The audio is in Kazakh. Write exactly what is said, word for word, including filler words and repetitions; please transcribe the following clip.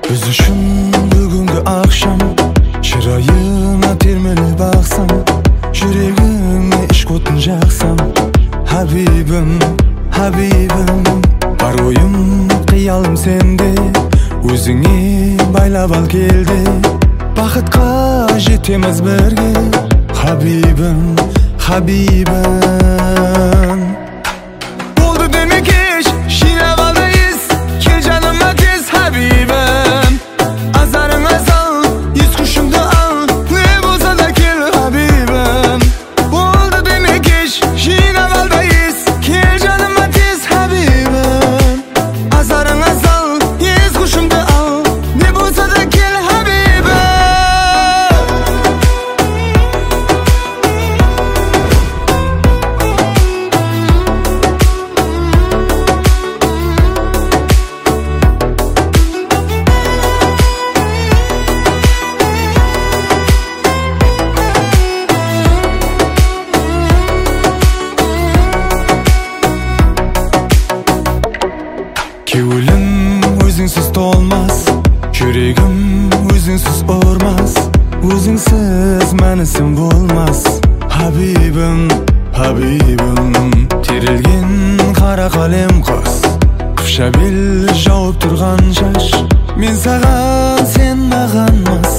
Üzüşüm бүгүнкү акшам, чырайыңа термелеп баксам, жүрөгүңө ишк отун жаксам, Хабибим, Хабибим, бар оюм, кыялым сенде, өзүңө байлап ал келди, бакытка жетемиз бирге, Хабибим, Хабибим. Болду деме кеч, шыйнап алдайыз, кел жаныма тез, Хабибим. Азарыңа сал, ес кушумду ал, не болсо да кел, Хабибим. Болду деме кеч, шыйнап алдайыз, кел жаныма тез, Хабибим. Азарыңа сал, ес кушумду ал, не болсо да кел, Хабибим. Кеулім өзіңсіз толмас, жүрегім өзіңсіз ұрмас, өзіңсіз мәнісім болмас, Хабибим, Хабибим. Терілген қара қалем қос, қыпша бел жауып тұрған шаш, мен саған, сен маған мас,